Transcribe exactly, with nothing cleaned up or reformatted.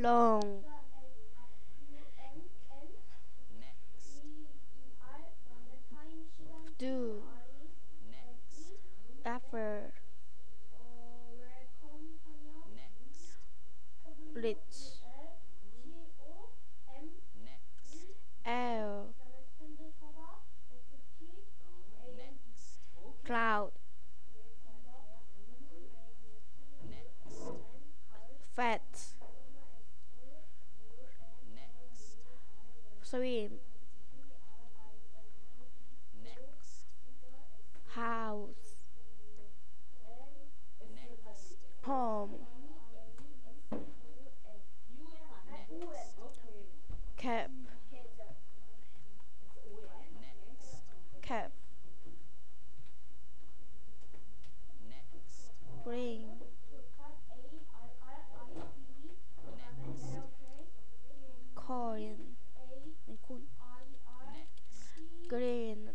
long, do, after, rich, air, cloud, fat, swim, house, home, cap, cap, bring, coin, and coin, green,